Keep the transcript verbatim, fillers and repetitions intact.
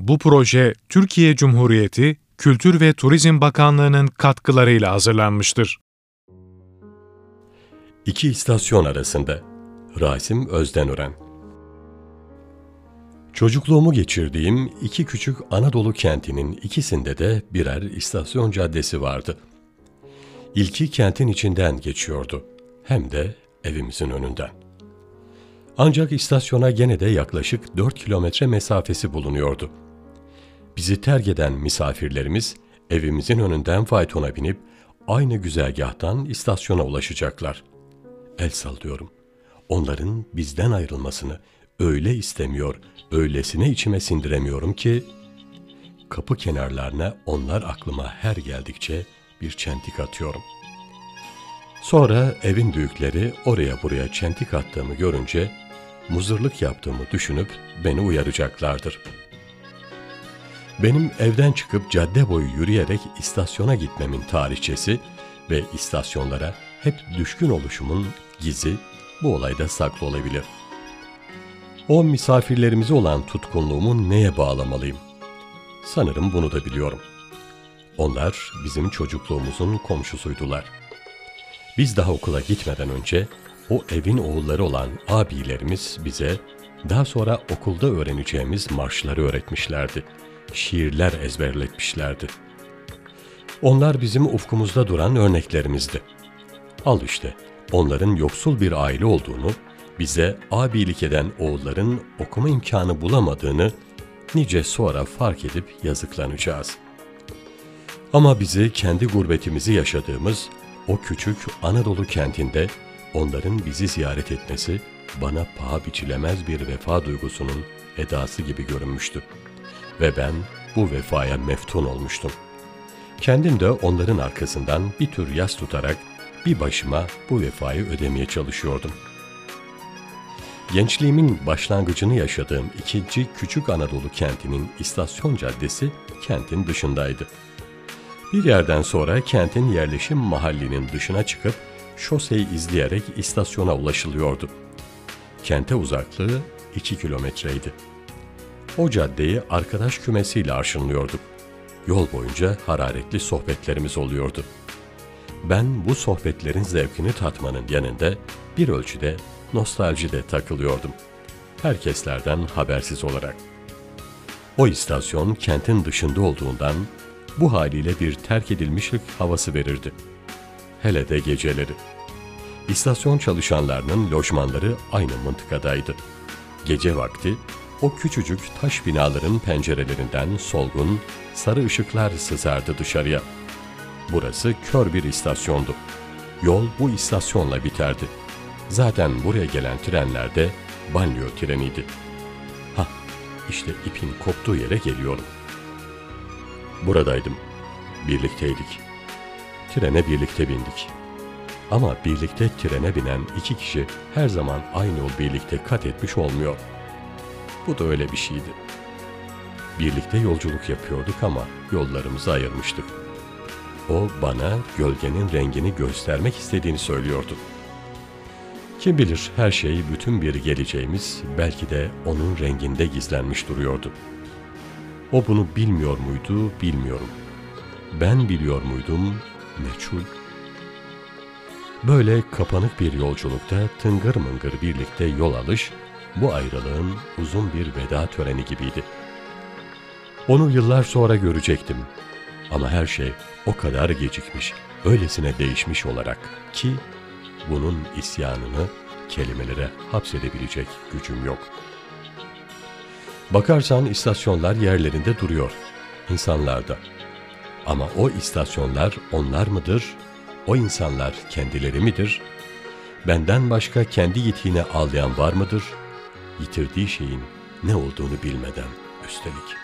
Bu proje, Türkiye Cumhuriyeti Kültür ve Turizm Bakanlığı'nın katkılarıyla hazırlanmıştır. İki istasyon arasında. Rasim Özdenören. Çocukluğumu geçirdiğim iki küçük Anadolu kentinin ikisinde de birer istasyon caddesi vardı. İlki kentin içinden geçiyordu, hem de evimizin önünden. Ancak istasyona gene de yaklaşık dört kilometre mesafesi bulunuyordu. Bizi terk eden misafirlerimiz evimizin önünden faytona binip aynı güzergahtan istasyona ulaşacaklar. El sallıyorum. Onların bizden ayrılmasını öyle istemiyor, öylesine içime sindiremiyorum ki, kapı kenarlarına onlar aklıma her geldikçe bir çentik atıyorum. Sonra evin büyükleri oraya buraya çentik attığımı görünce, muzırlık yaptığımı düşünüp beni uyaracaklardır. Benim evden çıkıp cadde boyu yürüyerek istasyona gitmemin tarihçesi ve istasyonlara hep düşkün oluşumun gizi bu olayda saklı olabilir. O misafirlerimize olan tutkunluğumu neye bağlamalıyım? Sanırım bunu da biliyorum. Onlar bizim çocukluğumuzun komşusuydular. Biz daha okula gitmeden önce o evin oğulları olan abilerimiz bize daha sonra okulda öğreneceğimiz marşları öğretmişlerdi. Şiirler ezberletmişlerdi. Onlar bizim ufkumuzda duran örneklerimizdi. Al işte, onların yoksul bir aile olduğunu, bize abilik eden oğulların okuma imkanı bulamadığını nice sonra fark edip yazıklanacağız. Ama bizi kendi gurbetimizi yaşadığımız o küçük Anadolu kentinde onların bizi ziyaret etmesi bana paha biçilemez bir vefa duygusunun edası gibi görünmüştü. Ve ben bu vefaya meftun olmuştum. Kendim de onların arkasından bir tür yas tutarak bir başıma bu vefayı ödemeye çalışıyordum. Gençliğimin başlangıcını yaşadığım ikinci küçük Anadolu kentinin istasyon caddesi kentin dışındaydı. Bir yerden sonra kentin yerleşim mahallinin dışına çıkıp şoseyi izleyerek istasyona ulaşılıyordu. Kente uzaklığı iki kilometreydi. O caddeyi arkadaş kümesiyle arşınlıyorduk. Yol boyunca hararetli sohbetlerimiz oluyordu. Ben bu sohbetlerin zevkini tatmanın yanında bir ölçüde nostaljide takılıyordum. Herkeslerden habersiz olarak. O istasyon kentin dışında olduğundan bu haliyle bir terk edilmişlik havası verirdi. Hele de geceleri. İstasyon çalışanlarının lojmanları aynı mıntıkadaydı. Gece vakti o küçücük taş binaların pencerelerinden solgun, sarı ışıklar sızardı dışarıya. Burası kör bir istasyondu. Yol bu istasyonla biterdi. Zaten buraya gelen trenler de banliyö treniydi. Hah, işte ipin koptuğu yere geliyorum. Buradaydım. Birlikteydik. Trene birlikte bindik. Ama birlikte trene binen iki kişi her zaman aynı yol birlikte kat etmiş olmuyor. Bu da öyle bir şeydi. Birlikte yolculuk yapıyorduk ama yollarımızı ayırmıştık. O bana gölgenin rengini göstermek istediğini söylüyordu. Kim bilir her şey bütün bir geleceğimiz belki de onun renginde gizlenmiş duruyordu. O bunu bilmiyor muydu bilmiyorum. Ben biliyor muydum meçhul. Böyle kapanık bir yolculukta tıngır mıngır birlikte yol alış, bu ayrılığın uzun bir veda töreni gibiydi. Onu yıllar sonra görecektim. Ama her şey o kadar gecikmiş, öylesine değişmiş olarak ki bunun isyanını kelimelere hapsedebilecek gücüm yok. Bakarsan istasyonlar yerlerinde duruyor, insanlar da. Ama o istasyonlar onlar mıdır? O insanlar kendileri midir? Benden başka kendi yitiğine ağlayan var mıdır? Yitirdiği şeyin ne olduğunu bilmeden üstelik.